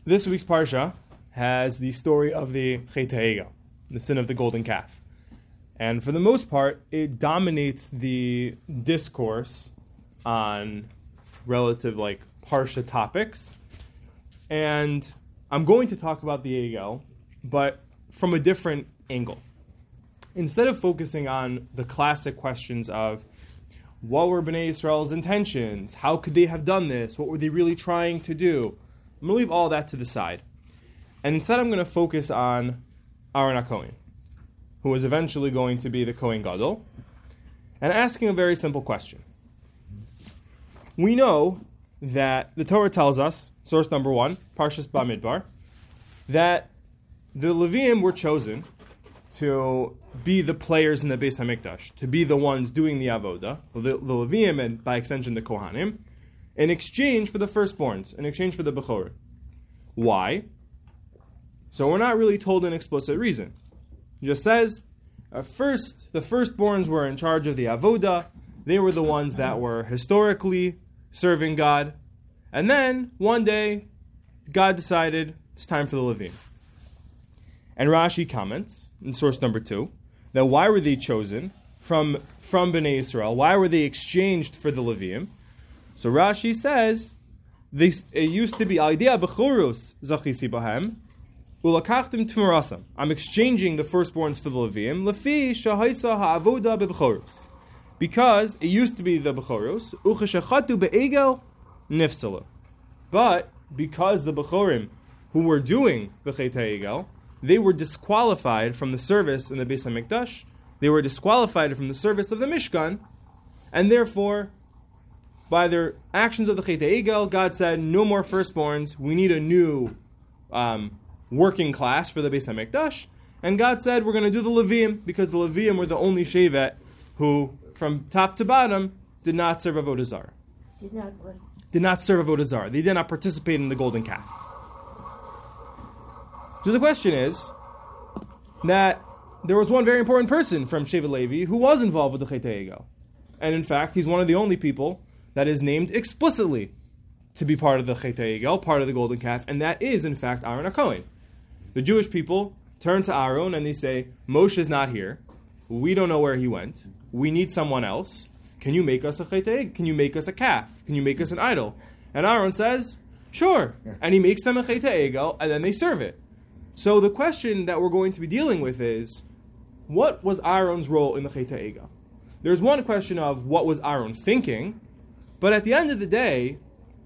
This week's Parsha has the story of the Chet HaEgel, the sin of the golden calf. And for the most part, it dominates the discourse on relative Parsha topics. And I'm going to talk about the Egel, but from a different angle. Instead of focusing on the classic questions of what were Bnei Yisrael's intentions, how could they have done this, what were they really trying to do, I'm going to leave all that to the side. And instead I'm going to focus on Aaron HaKohen, who was eventually going to be the Kohen Gadol, and asking a very simple question. We know that the Torah tells us, source number 1, Parshas Bamidbar, that the Leviim were chosen to be the players in the Beis HaMikdash, to be the ones doing the Avodah, the Leviim and by extension the Kohanim, in exchange for the firstborns, in exchange for the Bechorim. Why? So we're not really told an explicit reason. It just says, first, the firstborns were in charge of the Avodah, they were the ones that were historically serving God, and then, one day, God decided it's time for the Leviim. And Rashi comments, in source number 2, that why were they chosen from Bnei Yisrael? Why were they exchanged for the Leviim? So Rashi says, it used to be, Al-Idea Bechorus Zachisi Bahem, Ulakachtim Tmurasam. I'm exchanging the firstborns for the Leviim, Lefi Shahaisa Ha'avoda Bechorus. Because it used to be the Bechorus, Ucheshachatu Be'egel Nifsalu. But because the Bechorim who were doing the Chet HaEgel, they were disqualified from the service in the Beis HaMikdash, they were disqualified from the service of the Mishkan, and therefore, by their actions of the Chet HaEgel, God said, no more firstborns, we need a new working class for the Beis HaMikdash, and God said, we're going to do the Leviim, because the Leviim were the only Shevet who, from top to bottom, did not serve Avodah Zarah. Did not serve Avodah Zarah. They did not participate in the golden calf. So the question is that there was one very important person from Shevet Levi who was involved with the Chet HaEgel. And in fact, he's one of the only people that is named explicitly to be part of the Chet HaEgel, part of the golden calf, and that is, in fact, Aaron HaKohen. The Jewish people turn to Aaron and they say, Moshe is not here. We don't know where he went. We need someone else. Can you make us a Chet HaEgel? Can you make us a calf? Can you make us an idol? And Aaron says, sure. And he makes them a Chet HaEgel, and then they serve it. So the question that we're going to be dealing with is, what was Aaron's role in the Chet HaEgel? There's one question of what was Aaron thinking, but at the end of the day,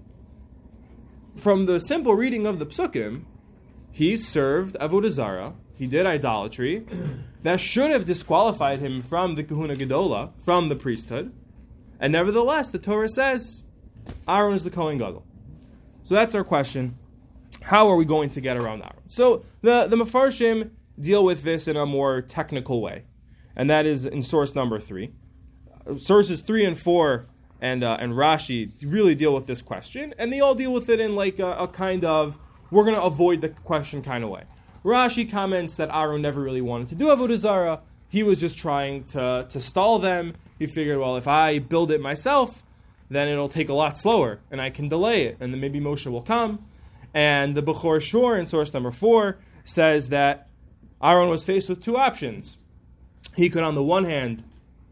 from the simple reading of the Psukim, he served Avodah Zarah, he did idolatry, that should have disqualified him from the Kahuna Gedola, from the priesthood, and nevertheless, the Torah says, Aaron is the Kohen Gadol. So that's our question. How are we going to get around Aaron? So the Mefarshim deal with this in a more technical way, and that is in source number 3. Sources 3 and 4 and Rashi really deal with this question, and they all deal with it in a kind of, we're going to avoid the question kind of way. Rashi comments that Aaron never really wanted to do Avodah Zarah. He was just trying to stall them. He figured, well, if I build it myself, then it'll take a lot slower, and I can delay it, and then maybe Moshe will come. And the Bechor Shor in source number 4 says that Aaron was faced with 2 options. He could, on the one hand,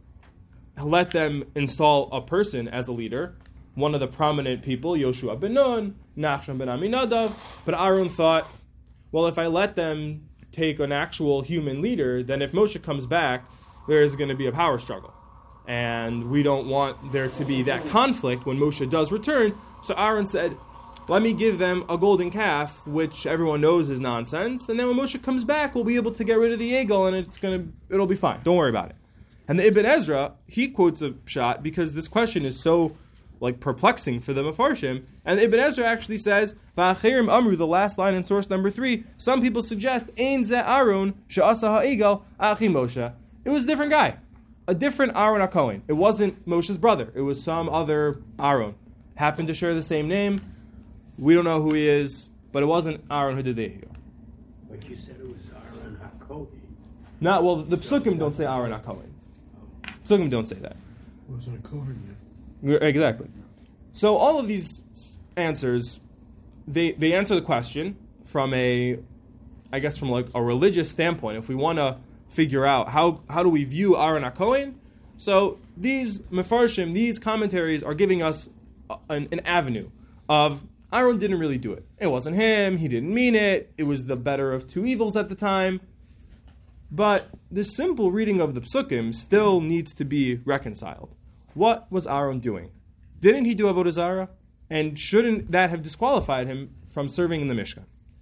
let them install a person as a leader, one of the prominent people, Yoshua ben Nun, Nachshon ben Aminadav, but Aaron thought, well, if I let them take an actual human leader, then if Moshe comes back, there's going to be a power struggle. And we don't want there to be that conflict when Moshe does return. So Aaron said, let me give them a golden calf, which everyone knows is nonsense, and then when Moshe comes back, we'll be able to get rid of the Egel, and it'll be fine. Don't worry about it. And the Ibn Ezra, he quotes a shot because this question is so perplexing for the Mefarshim, and Ibn Ezra actually says, Va'achirim Amru, the last line in source number 3, some people suggest, Ein ze Aaron she'asa ha'egel achi Moshe. It was a different guy, a different Aaron HaKohen. It wasn't Moshe's brother. It was some other Aaron. Happened to share the same name. We don't know who he is, but it wasn't Aaron who did the Egel. But you said it was Aaron HaKohen. No, well, the Psukim don't say Aaron HaKohen. Psukim don't say that. It was on a Kohen then. Exactly. So all of these answers they answer the question from from like a religious standpoint. If we want to figure out how do we view Aaron HaKohen, so these mefarshim, these commentaries are giving us an avenue of Aaron didn't really do it. It wasn't him. He didn't mean it. It was the better of two evils at the time. But this simple reading of the psukim still needs to be reconciled. What was Aaron doing? Didn't he do Avodah Zarah? And shouldn't that have disqualified him from serving in the Mishkan?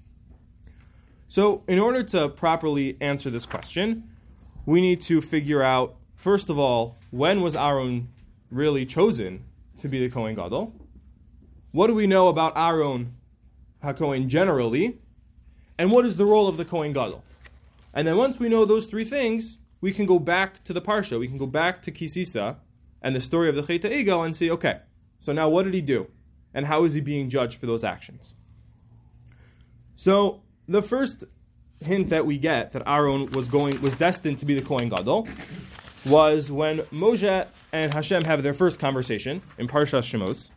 So in order to properly answer this question, we need to figure out, first of all, when was Aaron really chosen to be the Kohen Gadol? What do we know about Aaron HaKohen generally? And what is the role of the Kohen Gadol? And then once we know those three things, we can go back to the Parsha. We can go back to Kisisa and the story of the Chet HaEgel and say, okay, so now what did he do? And how is he being judged for those actions? So the first hint that we get that Aaron was destined to be the Kohen Gadol was when Moshe and Hashem have their first conversation in Parshas Shemos.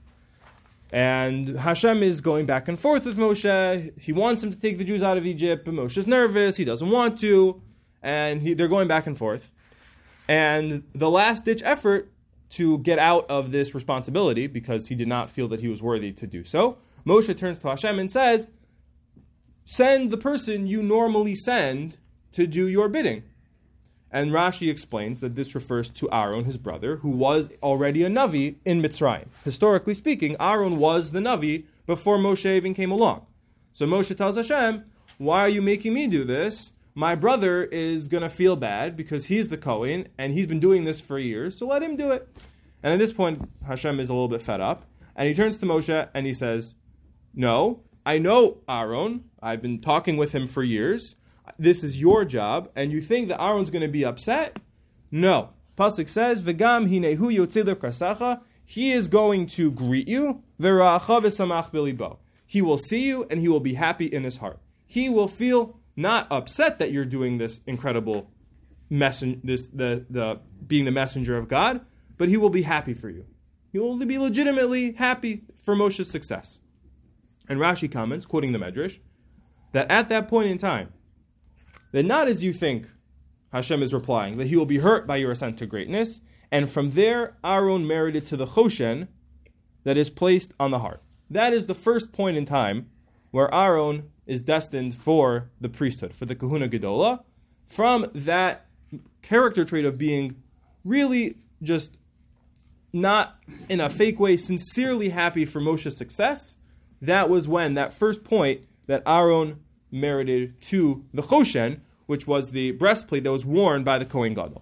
And Hashem is going back and forth with Moshe. He wants him to take the Jews out of Egypt, but Moshe's nervous. He doesn't want to. And they're going back and forth. And the last-ditch effort to get out of this responsibility, because he did not feel that he was worthy to do so, Moshe turns to Hashem and says, send the person you normally send to do your bidding. And Rashi explains that this refers to Aaron, his brother, who was already a Navi in Mitzrayim. Historically speaking, Aaron was the Navi before Moshe even came along. So Moshe tells Hashem, why are you making me do this? My brother is going to feel bad because he's the Kohen and he's been doing this for years, so let him do it. And at this point, Hashem is a little bit fed up. And he turns to Moshe and he says, no, I know Aaron. I've been talking with him for years. This is your job, and you think that Aaron's going to be upset? No. Pasuk says, "V'gam hinehu yotzei l'krasacha." He is going to greet you. V'ra'acha v'samach b'libo. He will see you, and he will be happy in his heart. He will feel not upset that you're doing this incredible being the messenger of God, but he will be happy for you. He will be legitimately happy for Moshe's success. And Rashi comments, quoting the Medrash, that at that point in time, that not as you think, Hashem is replying, that he will be hurt by your ascent to greatness, and from there, Aaron merited to the Choshen that is placed on the heart. That is the first point in time where Aaron is destined for the priesthood, for the Kahuna Gedola, from that character trait of being really just not in a fake way, sincerely happy for Moshe's success. That was when, that first point, that Aaron merited to the Choshen, which was the breastplate that was worn by the Kohen Gadol.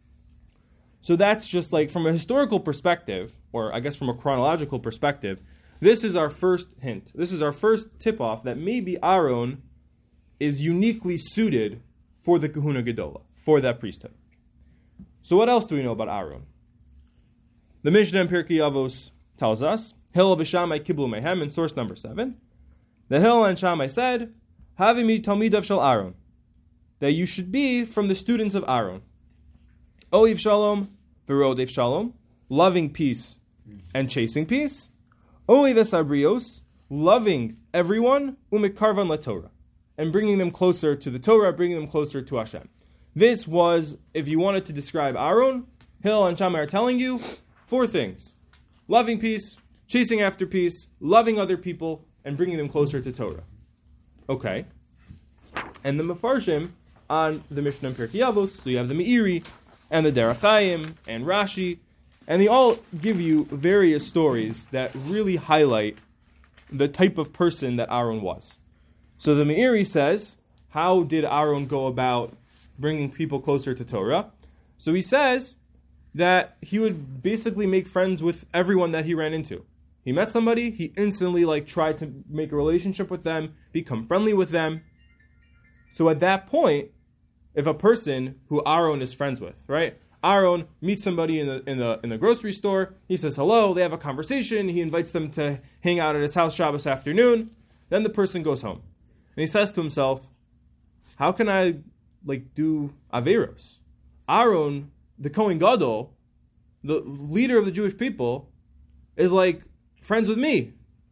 So that's just like, from a historical perspective, or I guess from a chronological perspective, this is our first hint. This is our first tip-off that maybe Aaron is uniquely suited for the Kahuna Gedola, for that priesthood. So what else do we know about Aaron? The Mishnah in Pirkei Avos tells us, Hillel v'Shammai kiblu mehem, in source number 7, the Hillel and Shammai said, Havimi talmidav shel Aaron, that you should be from the students of Aaron. Oiv shalom, v'rodev shalom, loving peace and chasing peace. Oiv esabrios, loving everyone, umikarvan laTorah, and bringing them closer to the Torah, bringing them closer to Hashem. This was, if you wanted to describe Aaron, Hillel and Shammai are telling you 4 things: loving peace, chasing after peace, loving other people, and bringing them closer to Torah. Okay. And the Mefarshim on the Mishnah in Pirkei Avos, so you have the Meiri and the Derech Chaim and Rashi, and they all give you various stories that really highlight the type of person that Aaron was. So the Meiri says, how did Aaron go about bringing people closer to Torah? So he says that he would basically make friends with everyone that he ran into. He met somebody, he instantly tried to make a relationship with them, become friendly with them. So at that point, if a person who Aaron is friends with, right? Aaron meets somebody in the grocery store, he says hello, they have a conversation, he invites them to hang out at his house Shabbos afternoon, then the person goes home. And he says to himself, how can I do Averos? Aaron, the Kohen Gadol, the leader of the Jewish people, is friends with me.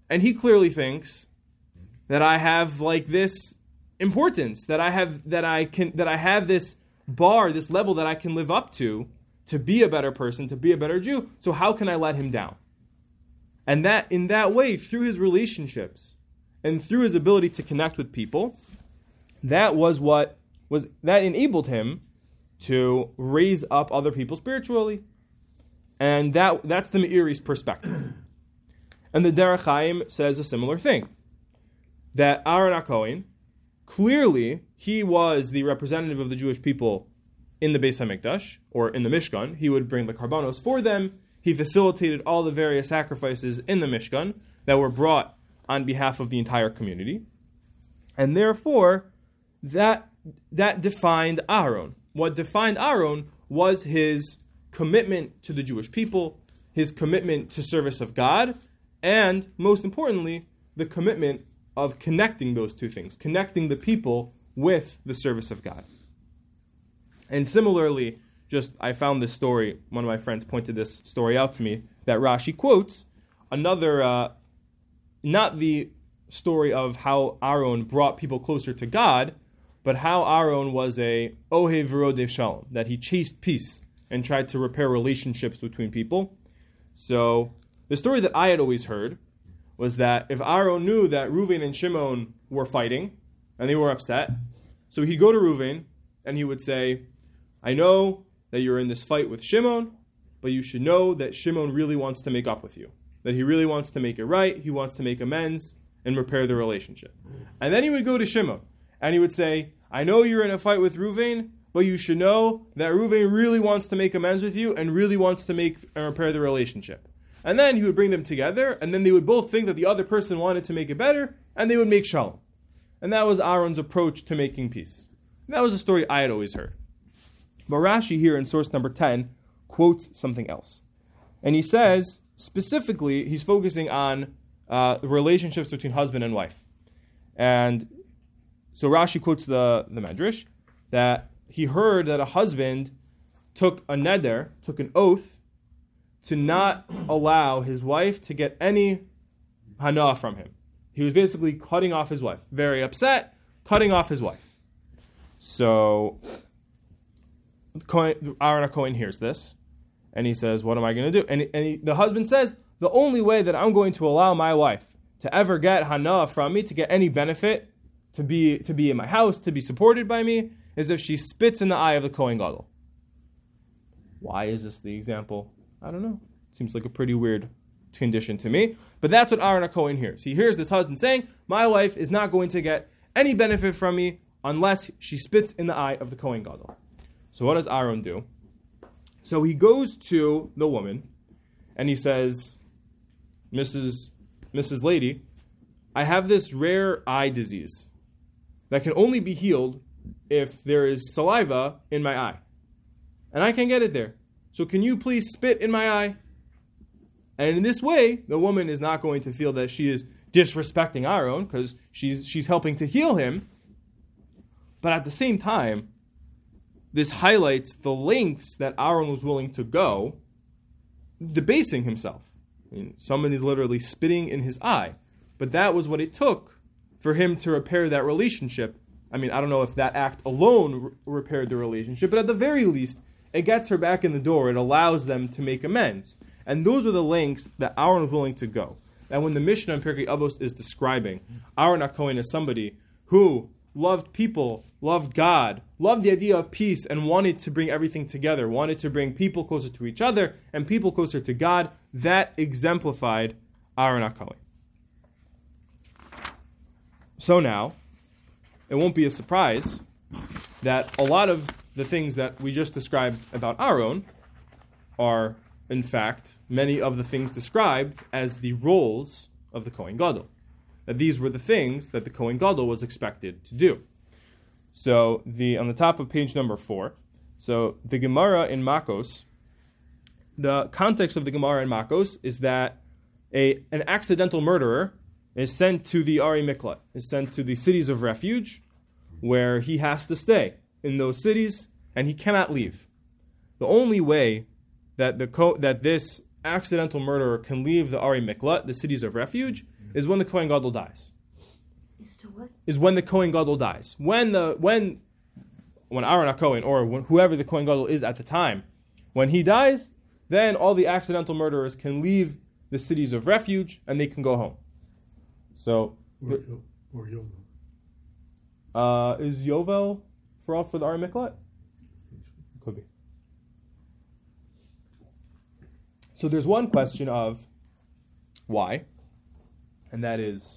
And he clearly thinks that I have like this importance, that I have this bar, this level that I can live up to be a better person, to be a better Jew. So how can I let him down? And that in that way, through his relationships and through his ability to connect with people, that enabled him to raise up other people spiritually. And that's the Meiri's perspective. And the Derech Chaim says a similar thing. That Aaron HaKohen, clearly, he was the representative of the Jewish people in the Beis HaMikdash, or in the Mishkan. He would bring the karbanos for them. He facilitated all the various sacrifices in the Mishkan that were brought on behalf of the entire community. And therefore, that defined Aaron. What defined Aaron was his commitment to the Jewish people, his commitment to service of God, and, most importantly, the commitment of connecting those two things, connecting the people with the service of God. And similarly, I found this story, one of my friends pointed this story out to me, that Rashi quotes, another, not the story of how Aaron brought people closer to God, but how Aaron was a Ohev V'rodev Shalom, that he chased peace and tried to repair relationships between people. So, the story that I had always heard was that if Aaron knew that Reuven and Shimon were fighting, and they were upset, so he'd go to Reuven, and he would say, I know that you're in this fight with Shimon, but you should know that Shimon really wants to make up with you. That he really wants to make it right, he wants to make amends, and repair the relationship. And then he would go to Shimon, and he would say, I know you're in a fight with Reuven, but you should know that Reuven really wants to make amends with you, and really wants to make and repair the relationship. And then he would bring them together, and then they would both think that the other person wanted to make it better, and they would make shalom. And that was Aaron's approach to making peace. And that was a story I had always heard. But Rashi here in source number 10 quotes something else. And he says, specifically, he's focusing on relationships between husband and wife. And so Rashi quotes the Medrash, that he heard that a husband took a neder, took an oath, to not allow his wife to get any hana from him. He was basically cutting off his wife. Very upset, cutting off his wife. So Aaron HaKohen hears this, and he says, what am I going to do? And the husband says, the only way that I'm going to allow my wife to ever get hana from me, to get any benefit, to be in my house, to be supported by me, is if she spits in the eye of the Kohen Gadol. Why is this the example? I don't know. Seems like a pretty weird condition to me. But that's what Aaron HaKohen hears. He hears this husband saying, my wife is not going to get any benefit from me unless she spits in the eye of the Kohen Gadol. So what does Aaron do? So he goes to the woman and he says, Mrs. Lady, I have this rare eye disease that can only be healed if there is saliva in my eye. And I can't get it there. So can you please spit in my eye? And in this way, the woman is not going to feel that she is disrespecting Aaron because she's helping to heal him. But at the same time, this highlights the lengths that Aaron was willing to go, debasing himself. I mean, someone is literally spitting in his eye. But that was what it took for him to repair that relationship. I mean, I don't know if that act alone repaired the relationship, but at the very least, it gets her back in the door. It allows them to make amends. And those are the lengths that Aaron was willing to go. And when the Mishnah in Pirkei Avos is describing Aaron HaKohen as somebody who loved people, loved God, loved the idea of peace, and wanted to bring everything together, wanted to bring people closer to each other and people closer to God, that exemplified Aaron HaKohen. So now, it won't be a surprise that a lot of the things that we just described about Aaron are, in fact, many of the things described as the roles of the Kohen Gadol. That these were the things that the Kohen Gadol was expected to do. So, on the top of page number 4, so the Gemara in Makos, the context of the Gemara in Makos is that an accidental murderer is sent to the Ari Miklat, is sent to the cities of refuge, where he has to stay in those cities, and he cannot leave. The only way that this accidental murderer can leave the Ari Miklat, the cities of refuge, is when the Kohen Gadol dies. Is to what? Is when the Kohen Gadol dies. When Aaron HaKohen, or whoever the Kohen Gadol is at the time, when he dies, then all the accidental murderers can leave the cities of refuge and they can go home. So, Or Yovel. is Yovel for the Ari Miklat? Could be. So there's one question of why, and that is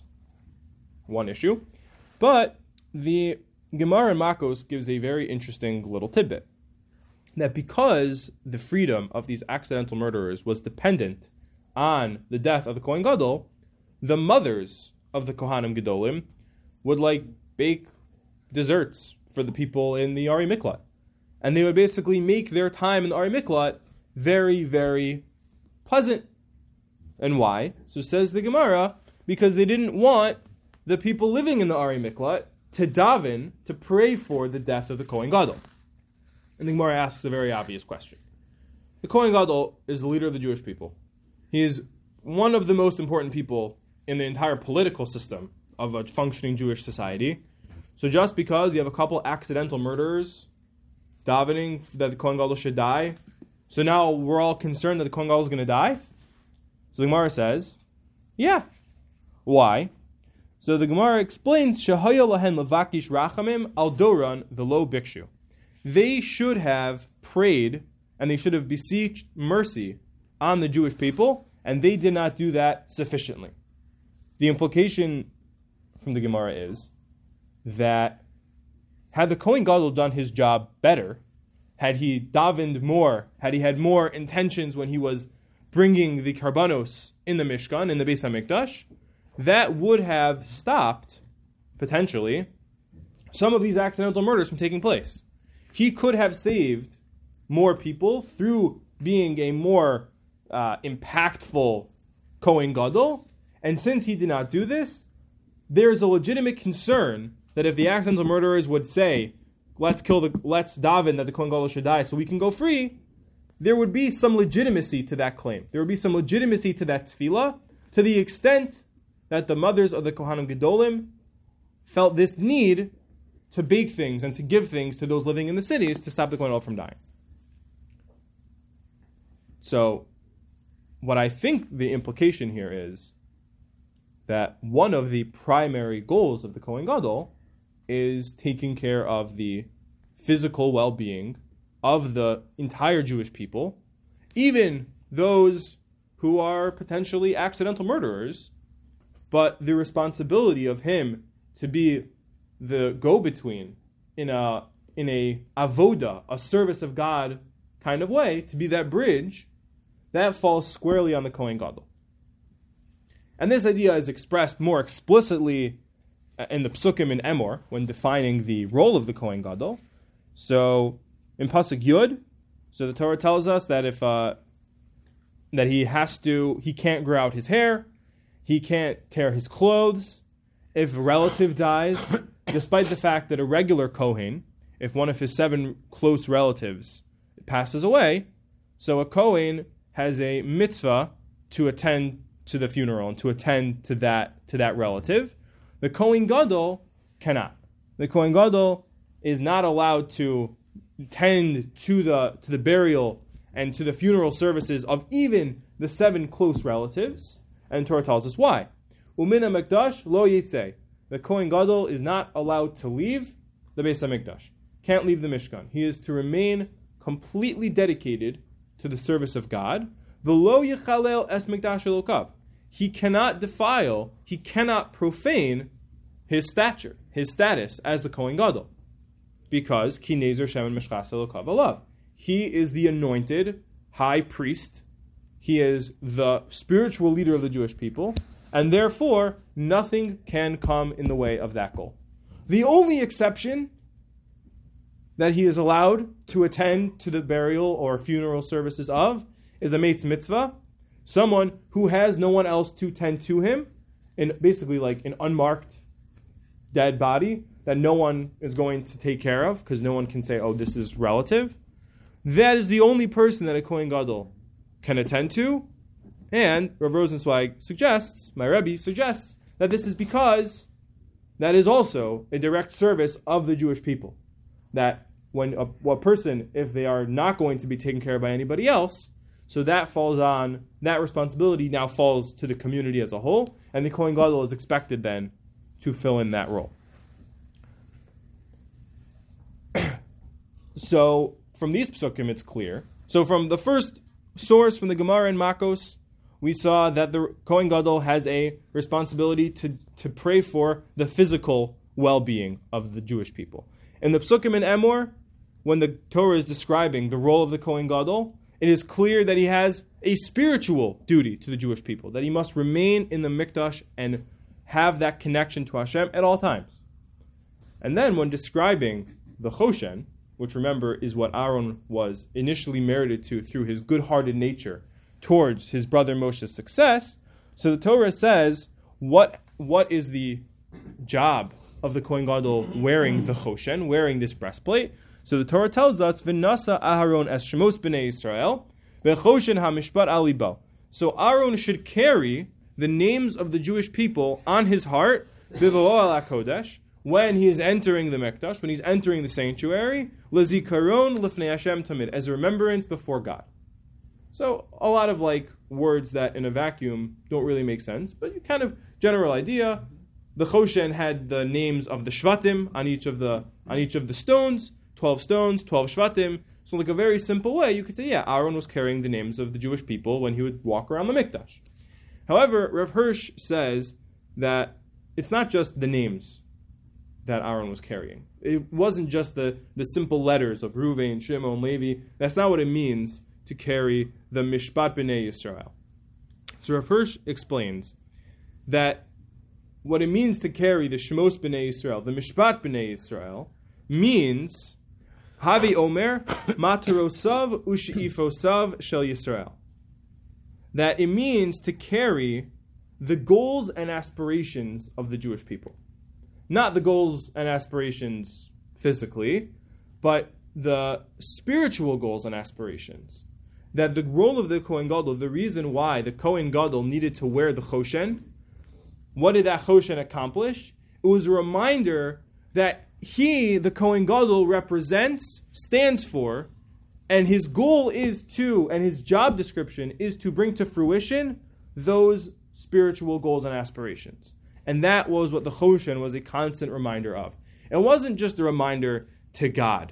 one issue. But the Gemara in Makos gives a very interesting little tidbit. That because the freedom of these accidental murderers was dependent on the death of the Kohen Gadol, the mothers of the Kohanim Gedolim would bake desserts for the people in the Ari Miklat. And they would basically make their time in the Ari Miklat very, very pleasant. And why? So says the Gemara, because they didn't want the people living in the Ari Miklat to daven, to pray for the death of the Kohen Gadol. And the Gemara asks a very obvious question. The Kohen Gadol is the leader of the Jewish people. He is one of the most important people in the entire political system of a functioning Jewish society. So just because you have a couple accidental murderers davening that the Kohen Gadol should die, so now we're all concerned that the Kohen Gadol is going to die? So the Gemara says, yeah. Why? So the Gemara explains, Shehaya lahen levakish rachamim al doran v'lo bikshu. They should have prayed and they should have beseeched mercy on the Jewish people, and they did not do that sufficiently. The implication from the Gemara is that had the Kohen Gadol done his job better, had he davened more, had he had more intentions when he was bringing the karbanos in the Mishkan, in the Beis HaMikdash, that would have stopped, potentially, some of these accidental murders from taking place. He could have saved more people through being a more impactful Kohen Gadol, and since he did not do this, there's a legitimate concern that if the accidental murderers would say, let's daven that the Kohen Gadol should die so we can go free, there would be some legitimacy to that claim. There would be some legitimacy to that tefillah, to the extent that the mothers of the Kohanim Gedolim felt this need to bake things and to give things to those living in the cities to stop the Kohen Gadol from dying. So, what I think the implication here is that one of the primary goals of the Kohen Gadol is taking care of the physical well-being of the entire Jewish people, even those who are potentially accidental murderers, but the responsibility of him to be the go-between in a avoda, a service of God kind of way, to be that bridge, that falls squarely on the Kohen Gadol. And this idea is expressed more explicitly in the Psukim in Emor, when defining the role of the Kohen Gadol. So, in Pasuk Yud, so the Torah tells us that if that he can't grow out his hair, he can't tear his clothes. If a relative dies, despite the fact that a regular Kohen, if one of his 7 close relatives passes away, so a Kohen has a mitzvah to attend to the funeral and to attend to that relative. The Kohen Gadol cannot. The Kohen Gadol is not allowed to tend to the burial and to the funeral services of even the 7 close relatives. And Torah tells us why. Umina Mikdash lo yitzeh. The Kohen Gadol is not allowed to leave the Beis HaMikdash. Can't leave the Mishkan. He is to remain completely dedicated to the service of God. V'lo yichalel es mikdash elokav. He cannot defile, he cannot profane his stature, his status as the Kohen Gadol. Because ki nezer shemen mishchas elokav alav. He is the anointed high priest. He is the spiritual leader of the Jewish people. And therefore, nothing can come in the way of that goal. The only exception that he is allowed to attend to the burial or funeral services of is a Meitz Mitzvah, someone who has no one else to tend to him, in basically like an unmarked dead body that no one is going to take care of because no one can say, oh, this is relative. That is the only person that a Kohen Gadol can attend to, And Rav Rosenzweig suggests, my Rebbe suggests, that this is because that is also a direct service of the Jewish people. That when a person, if they are not going to be taken care of by anybody else, so that responsibility now falls to the community as a whole, and the Kohen Gadol is expected then to fill in that role. So from these psukim, it's clear. So from the first source, from the Gemara in Makos, we saw that the Kohen Gadol has a responsibility to pray for the physical well-being of the Jewish people. In the psukim in Emor, when the Torah is describing the role of the Kohen Gadol, it is clear that he has a spiritual duty to the Jewish people, that he must remain in the Mikdash and have that connection to Hashem at all times. And then when describing the Choshen, which remember is what Aaron was initially merited to through his good-hearted nature towards his brother Moshe's success, so the Torah says, what is the job of the Kohen Gadol wearing the Choshen, wearing this breastplate? So the Torah tells us, V'nasa Aharon es shemos b'nei Yisrael, v'choshen ha'mishpat al libo. So Aaron should carry the names of the Jewish people on his heart, b'vo'o al HaKodesh, when he is entering the Mikdash, when he's entering the sanctuary, l'zikaron lifnei Hashem tamid, as a remembrance before God. So a lot of words that in a vacuum don't really make sense, but you kind of general idea. The Choshen had the names of the Shvatim on each of the stones, 12 stones, 12 Shvatim. So a very simple way, you could say, Aaron was carrying the names of the Jewish people when he would walk around the Mikdash. However, Rav Hirsch says that it's not just the names that Aaron was carrying. It wasn't just the simple letters of Reuven, Shimon, Levi. That's not what it means to carry the Mishpat B'nai Yisrael. So Rav Hirsch explains that what it means to carry the Shemos B'nai Yisrael, the Mishpat B'nai Yisrael, means Havi Omer Matarosav Ush'ifosav Shel Yisrael. That it means to carry the goals and aspirations of the Jewish people. Not the goals and aspirations physically, but the spiritual goals and aspirations. That the role of the Kohen Gadol, the reason why the Kohen Gadol needed to wear the Choshen, what did that Choshen accomplish? It was a reminder that he, the Kohen Gadol, stands for, and his goal is to, and his job description is to bring to fruition those spiritual goals and aspirations. And that was what the Choshen was a constant reminder of. It wasn't just a reminder to God,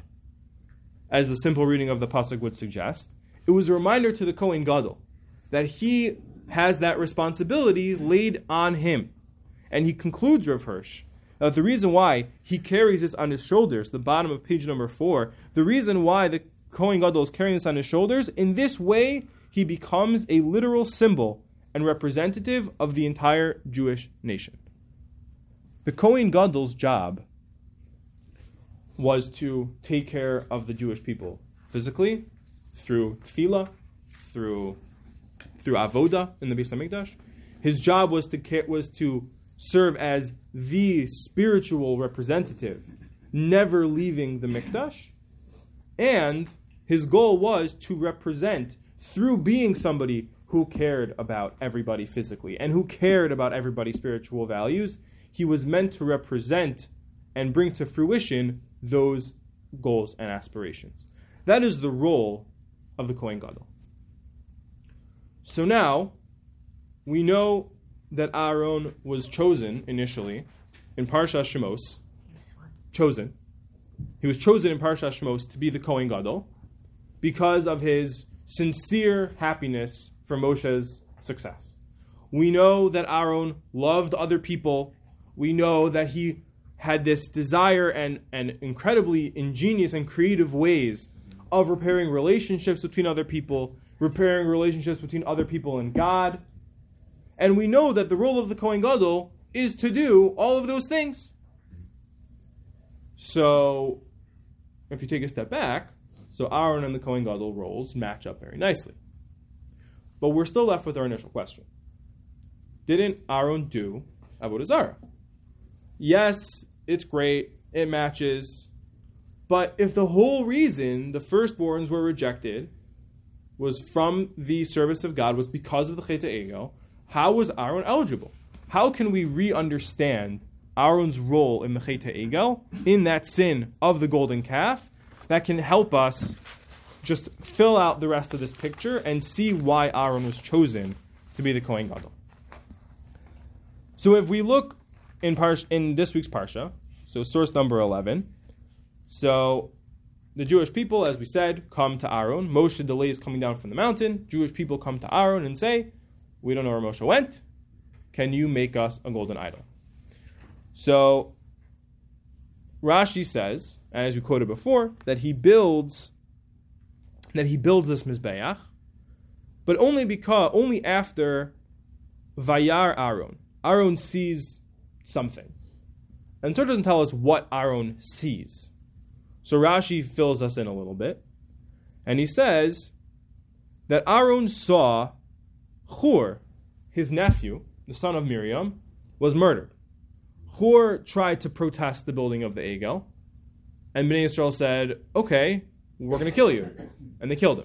as the simple reading of the pasuk would suggest. It was a reminder to the Kohen Gadol that he has that responsibility laid on him. And he concludes, Rav Hirsch, that the reason why he carries this on his shoulders, the bottom of page number 4, the reason why the Kohen Gadol is carrying this on his shoulders, in this way he becomes a literal symbol and representative of the entire Jewish nation. The Kohen Gadol's job was to take care of the Jewish people physically, through tefillah, through avoda in the Beis HaMikdash. His job was to serve as the spiritual representative, never leaving the Mikdash. And his goal was to represent, through being somebody who cared about everybody physically and who cared about everybody's spiritual values, he was meant to represent and bring to fruition those goals and aspirations. That is the role of the Kohen Gadol. So now, we know that Aaron was chosen initially in Parshas Shemos. Chosen. He was chosen in Parshas Shemos to be the Kohen Gadol because of his sincere happiness for Moshe's success. We know that Aaron loved other people. We know that he had this desire and incredibly ingenious and creative ways of repairing relationships between other people, repairing relationships between other people and God. And we know that the role of the Kohen Gadol is to do all of those things. So, if you take a step back, so Aaron and the Kohen Gadol roles match up very nicely. But we're still left with our initial question. Didn't Aaron do Avodah Zarah? Yes, it's great, it matches, but if the whole reason the firstborns were rejected was from the service of God, was because of the Chet HaEgel, how was Aaron eligible? How can we re-understand Aaron's role in the Chet HaEgel, in that sin of the golden calf, that can help us just fill out the rest of this picture and see why Aaron was chosen to be the Kohen Gadol. So if we look in this week's Parsha, so source number 11, so the Jewish people, as we said, come to Aaron. Moshe delays coming down from the mountain. Jewish people come to Aaron and say, we don't know where Moshe went. Can you make us a golden idol? So Rashi says, as we quoted before, that he builds this Mizbeach, but only after Vayar Aaron. Aaron sees something. And the Torah doesn't tell us what Aaron sees. So Rashi fills us in a little bit. And he says that Aaron saw Hur, his nephew, the son of Miriam, was murdered. Hur tried to protest the building of the Egel. And Bnei Yisrael said, okay, we're going to kill you. And they killed him.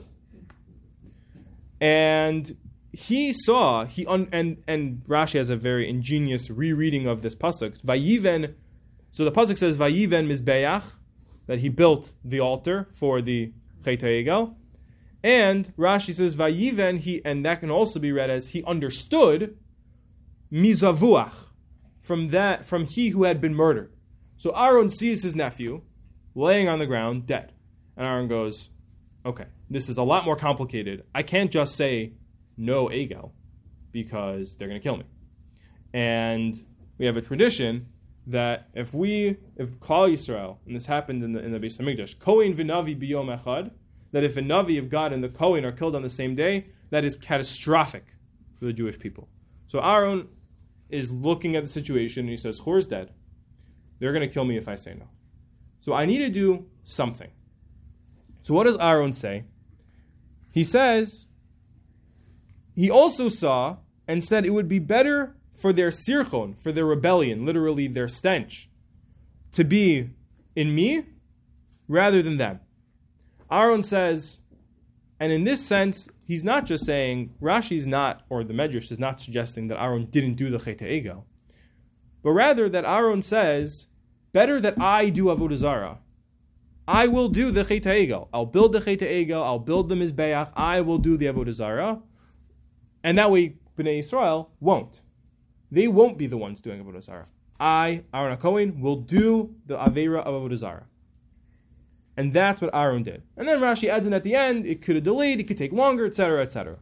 And he saw, and Rashi has a very ingenious rereading of this pasuk. Vayiven, so the pasuk says, Vayiven Mizbeach, that he built the altar for the Chet HaEgel. And Rashi says, Vayiven, and that can also be read as he understood Mizavuach, from he who had been murdered. So Aaron sees his nephew laying on the ground, dead. And Aaron goes, okay, this is a lot more complicated. I can't just say no Egel, because they're going to kill me. And we have a tradition that if Klal Yisrael, and this happened in the Beis Hamikdash, Kohen v'Navi biyom echad, that if a Navi of God and the Kohen are killed on the same day, that is catastrophic for the Jewish people. So Aaron is looking at the situation and he says, Hur is dead. They're going to kill me if I say no. So I need to do something. So what does Aaron say? He says, he also saw and said it would be better for their sirchon, for their rebellion, literally their stench, to be in me rather than them. Aaron says, and in this sense, he's not just saying, Rashi's not, or the Medrash is not suggesting that Aaron didn't do the Chet HaEgel, but rather that Aaron says, better that I do Avodah Zarah. I will do the Chet HaEgel. I'll build the Chet HaEgel, I'll build the Mizbeach, I will do the Avodah Zarah, and that way Bnei Yisrael won't. They won't be the ones doing Avodah Zarah. I, Aaron HaKohen, will do the Aveira of Avodah Zarah. And that's what Aaron did. And then Rashi adds in at the end, it could have delayed, it could take longer, etc., etc.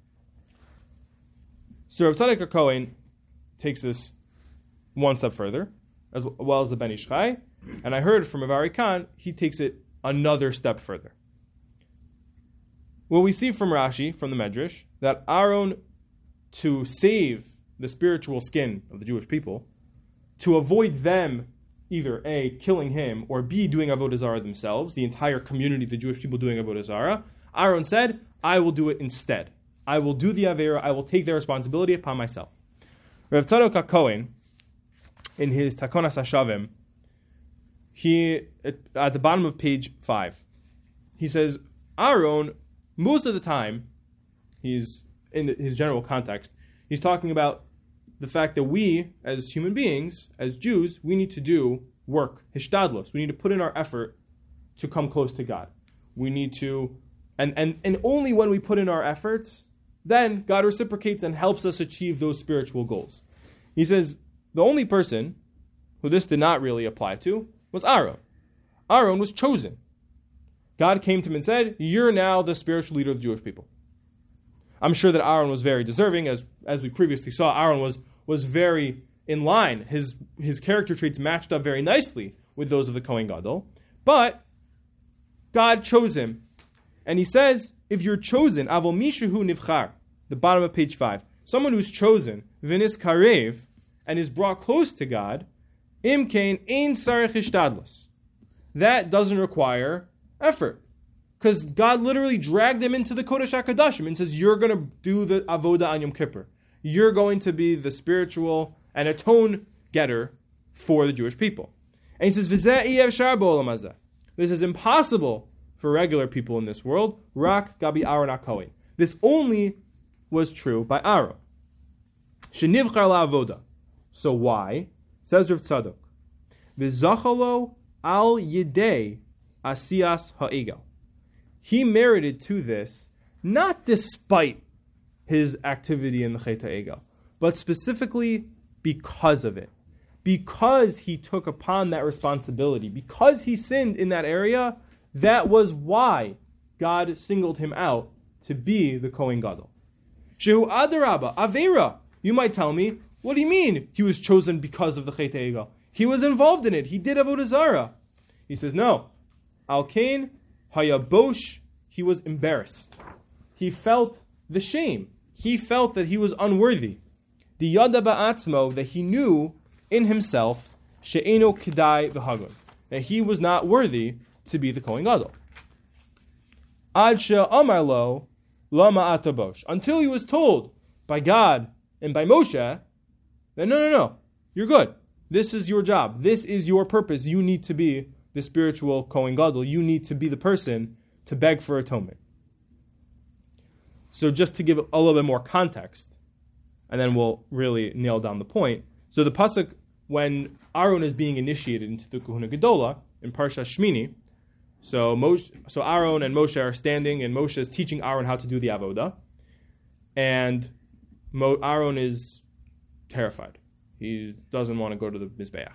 So Rav Tzadok HaKohen takes this one step further, as well as the Ben Ish Chai, and I heard from Avari Khan, he takes it another step further. Well, we see from Rashi, from the Medrash, that Aaron, to save the spiritual skin of the Jewish people, to avoid them either A, killing him, or B, doing Avodah Zarah themselves, the entire community, the Jewish people doing Avodah Zarah, Aaron said, I will do it instead. I will do the Aveira, I will take their responsibility upon myself. Rav Tzadok HaKohen, in his Takonas HaShavim, he, at the bottom of page 5, he says, Aaron, most of the time, he's in his general context, he's talking about the fact that we, as human beings, as Jews, we need to do work, hishtadlos. We need to put in our effort to come close to God. We need to, and only when we put in our efforts, then God reciprocates and helps us achieve those spiritual goals. He says, the only person who this did not really apply to was Aaron. Aaron was chosen. God came to him and said, you're now the spiritual leader of the Jewish people. I'm sure that Aaron was very deserving, as we previously saw. Aaron was very in line. His character traits matched up very nicely with those of the Kohen Gadol. But God chose him. And he says, if you're chosen, avol mishuhu nivchar, the bottom of page 5, someone who's chosen, v'nis karev, and is brought close to God, imkain ein sarech hishtadlos. That doesn't require effort. Because God literally dragged him into the Kodesh HaKadoshim and says, you're going to do the Avodah on Yom Kippur. You're going to be the spiritual and atone getter for the Jewish people. And he says, V'zeh iyeh efshar b'olam hazeh. This is impossible for regular people in this world. Rak gabi Aaron HaKohen. This only was true by Aaron. Shenivchar la'avoda. So why? Says Rav Tzadok. V'zachalo al yidei asiyas ha'egel. He merited to this not despite his activity in the Chet HaEgel, but specifically because of it. Because he took upon that responsibility, because he sinned in that area, that was why God singled him out to be the Kohen Gadol. Shehu adarabba, avera. You might tell me, what do you mean he was chosen because of the Chet HaEgel? He was involved in it. He did Avodah Zarah. He says, no. Al Kain hayabosh, he was embarrassed. He felt the shame. He felt that he was unworthy. The yada ba'atzmo, that he knew in himself, she'eno kedai v'hagon, that he was not worthy to be the Kohen Gadol. Ad she'amar lo lama atabosh, until he was told by God and by Moshe that no, you're good. This is your job. This is your purpose. You need to be the spiritual Kohen Gadol. You need to be the person to beg for atonement. So just to give a little bit more context, and then we'll really nail down the point. So the pasuk, when Aaron is being initiated into the Kahuna Gedola in Parsha Shmini, so Aaron and Moshe are standing, and Moshe is teaching Aaron how to do the avoda, and Aaron is terrified. He doesn't want to go to the Mizbeach.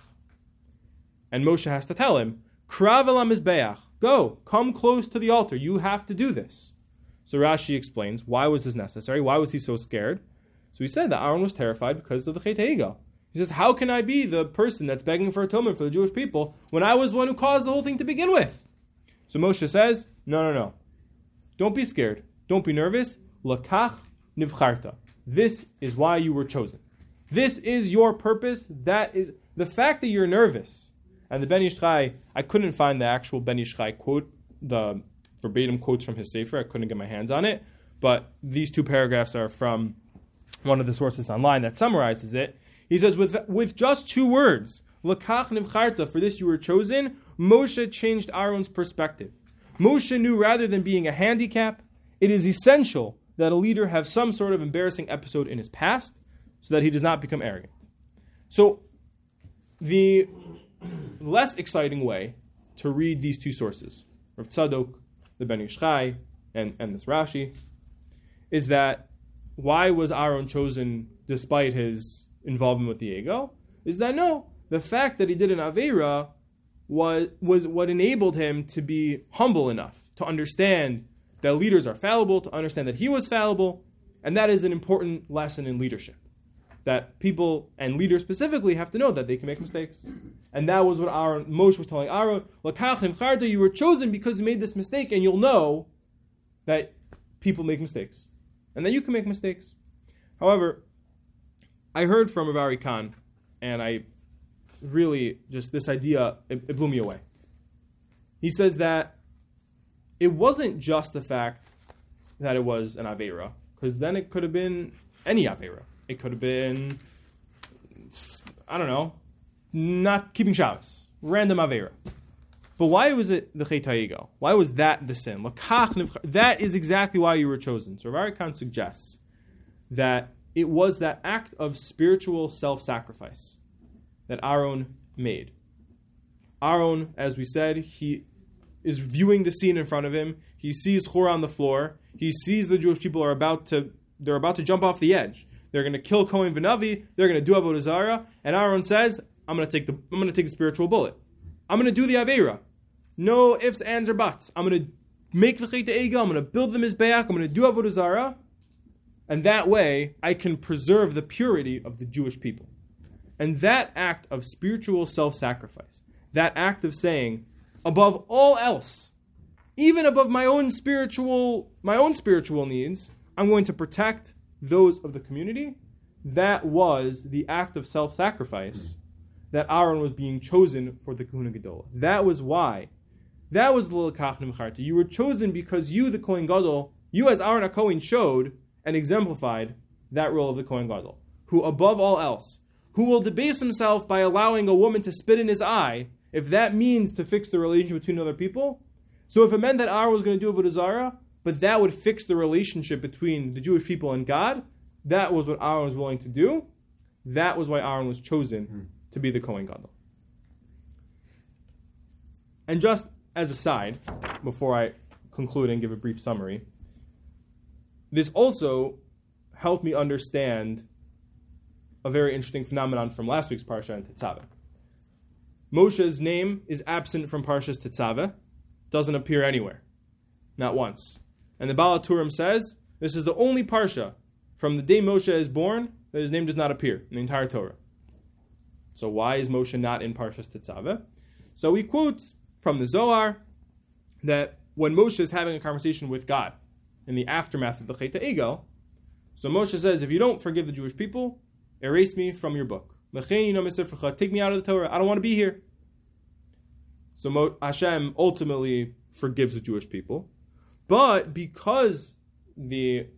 And Moshe has to tell him, Krav el Mizbeach, go, come close to the altar. You have to do this. So Rashi explains, why was this necessary? Why was he so scared? So he said that Aaron was terrified because of the Chet HaEgel. He says, how can I be the person that's begging for atonement for the Jewish people when I was the one who caused the whole thing to begin with? So Moshe says, no. Don't be scared. Don't be nervous. Lakach nivcharta. This is why you were chosen. This is your purpose. That is the fact that you're nervous. And the Ben Ish Chai, I couldn't find the actual Ben Ish Chai quote, the verbatim quotes from his Sefer. I couldn't get my hands on it. But these two paragraphs are from one of the sources online that summarizes it. He says, with just two words, Lakach nivcharta, for this you were chosen, Moshe changed Aaron's perspective. Moshe knew rather than being a handicap, it is essential that a leader have some sort of embarrassing episode in his past so that he does not become arrogant. So the less exciting way to read these two sources, Rav Tzadok, the Ben Ish Chai, and this Rashi, is that why was Aaron chosen despite his involvement with the ego? Is that no, the fact that he did an Aveira was what enabled him to be humble enough to understand that leaders are fallible, to understand that he was fallible, and that is an important lesson in leadership. That people, and leaders specifically, have to know that they can make mistakes. And that was what Moshe was telling Aaron, Lakach nivcharta, you were chosen because you made this mistake, and you'll know that people make mistakes. And that you can make mistakes. However, I heard from Rav Ari Khan, and I really, just this idea, it blew me away. He says that it wasn't just the fact that it was an Aveira, because then it could have been any Aveira. It could have been, I don't know, not keeping Shabbos, random Aveira. But why was it the Chet HaEgel? Why was that the sin? That is exactly why you were chosen. So Rav Ari Khan suggests that it was that act of spiritual self-sacrifice that Aaron made. Aaron, as we said, he is viewing the scene in front of him. He sees Hur on the floor. He sees the Jewish people are about to jump off the edge. They're going to kill Kohen V'Navi. They're going to do Avodah Zarah. And Aaron says, I'm going to take the spiritual bullet. I'm going to do the Aveira. No ifs, ands, or buts. I'm going to make the Chet HaEgel. I'm going to build the Mizbeach. I'm going to do Avodah Zarah. And that way, I can preserve the purity of the Jewish people. And that act of spiritual self-sacrifice, that act of saying, above all else, even above my own spiritual needs, I'm going to protect those of the community. That was the act of self-sacrifice that Aaron was being chosen for the Kahuna Gedola. That was why. That was the L'Lakach Nimcharta. You were chosen because you, the Kohen Gadol, you as Aaron HaKohen showed and exemplified that role of the Kohen Gadol, who above all else, who will debase himself by allowing a woman to spit in his eye, if that means to fix the relationship between other people, So if it meant that Aaron was going to do Avodah Zarah, but that would fix the relationship between the Jewish people and God, that was what Aaron was willing to do. That was why Aaron was chosen to be the Kohen Gadol. And just as a side, before I conclude and give a brief summary, this also helped me understand a very interesting phenomenon from last week's Parsha in Tetzaveh. Moshe's name is absent from Parshas Tetzaveh, doesn't appear anywhere, not once. And the Baal HaTurim says, this is the only Parsha from the day Moshe is born that his name does not appear in the entire Torah. So why is Moshe not in Parshas Tetzaveh? So we quote from the Zohar that when Moshe is having a conversation with God in the aftermath of the Chet HaEgel, so Moshe says, if you don't forgive the Jewish people, erase me from your book. Take me out of the Torah. I don't want to be here. So Hashem ultimately forgives the Jewish people. But because the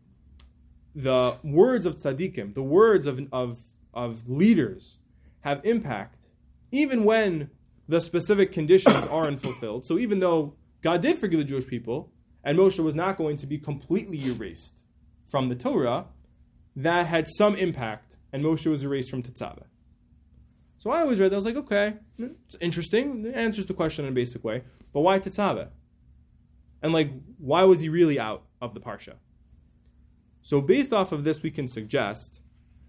words of tzaddikim, the words of leaders have impact, even when the specific conditions aren't fulfilled. So even though God did forgive the Jewish people, and Moshe was not going to be completely erased from the Torah, that had some impact, and Moshe was erased from Tetzaveh. So I always read that, I was like, okay, it's interesting, it answers the question in a basic way, but why Tetzaveh? And why was he really out of the Parsha? So based off of this, we can suggest,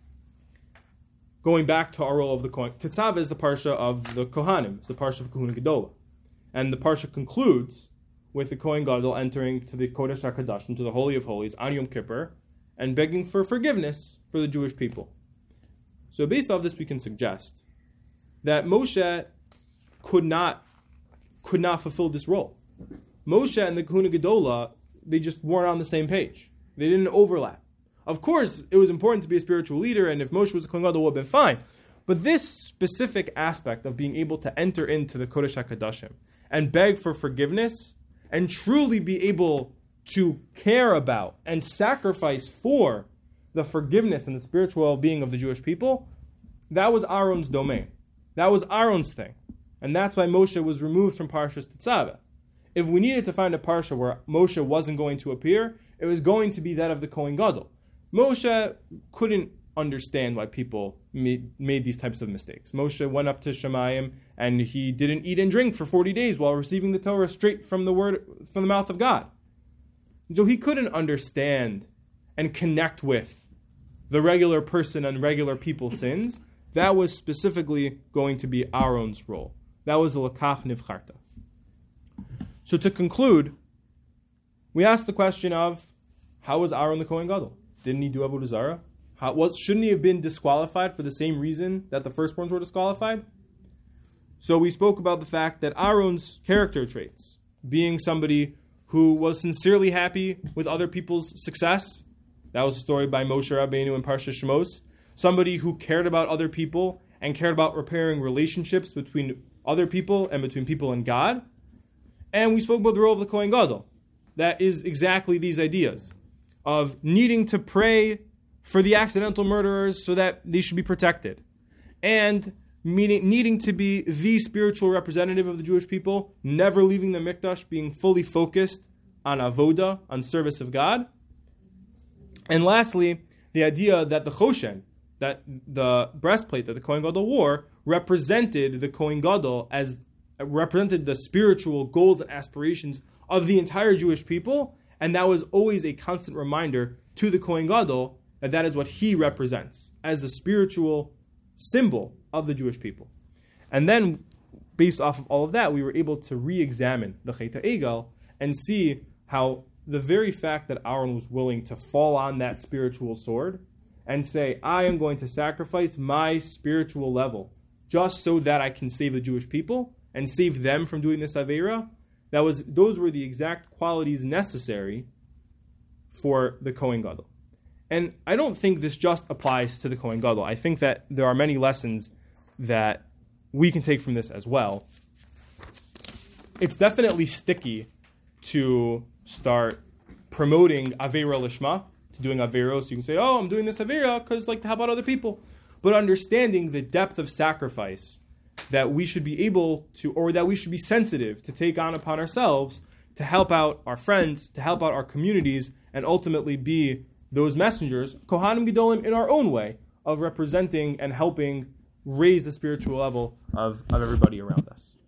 going back to our role of the Kohen, Tetzaveh is the Parsha of the Kohanim, it's the Parsha of Kahuna Gedolah. And the Parsha concludes with the Kohen Gadol entering to the Kodesh HaKadoshim, to the Holy of Holies, on Yom Kippur, and begging for forgiveness for the Jewish people. So based off this, we can suggest that Moshe could not fulfill this role. Moshe and the Kahuna Gedolah, they just weren't on the same page. They didn't overlap. Of course, it was important to be a spiritual leader, and if Moshe was a Kohen Gadol, it would have been fine. But this specific aspect of being able to enter into the Kodesh HaKadoshim and beg for forgiveness and truly be able to care about and sacrifice for the forgiveness and the spiritual well-being of the Jewish people, that was Aaron's domain. That was Aaron's thing. And that's why Moshe was removed from Parshas Tetzaveh. If we needed to find a Parsha where Moshe wasn't going to appear, it was going to be that of the Kohen Gadol. Moshe couldn't understand why people made these types of mistakes. Moshe went up to Shemayim and he didn't eat and drink for 40 days while receiving the Torah straight from the mouth of God. So he couldn't understand and connect with the regular person and regular people's sins. That was specifically going to be Aaron's role. That was the Lakach Nivcharta. So to conclude, we asked the question of, how was Aaron the Kohen Gadol? Didn't he do Avodah Zarah? Shouldn't he have been disqualified for the same reason that the firstborns were disqualified? So we spoke about the fact that Aaron's character traits, being somebody who was sincerely happy with other people's success, that was a story by Moshe Rabbeinu in Parsha Shemos, somebody who cared about other people and cared about repairing relationships between other people and between people and God. And we spoke about the role of the Kohen Gadol. That is exactly these ideas of needing to pray for the accidental murderers so that they should be protected, and needing to be the spiritual representative of the Jewish people, never leaving the Mikdash, being fully focused on avoda, on service of God. And lastly, the idea that the choshen, that the breastplate that the Kohen Gadol wore, represented the Kohen Gadol represented the spiritual goals and aspirations of the entire Jewish people, and that was always a constant reminder to the Kohen Gadol that is what he represents as the spiritual symbol of the Jewish people. And then, based off of all of that, we were able to re-examine the Chet HaEgel and see how the very fact that Aaron was willing to fall on that spiritual sword and say, I am going to sacrifice my spiritual level just so that I can save the Jewish people and save them from doing this Aveira, those were the exact qualities necessary for the Kohen Gadol. And I don't think this just applies to the Kohen Gadol. I think that there are many lessons that we can take from this as well. It's definitely sticky to start promoting Aveira Lishma, to doing Aveira, so you can say, oh, I'm doing this Aveira because to help out other people. But understanding the depth of sacrifice that we should be able to, or that we should be sensitive to take on upon ourselves to help out our friends, to help out our communities, and ultimately be those messengers, Kohanim Gedolim, in our own way of representing and helping raise the spiritual level of everybody around us.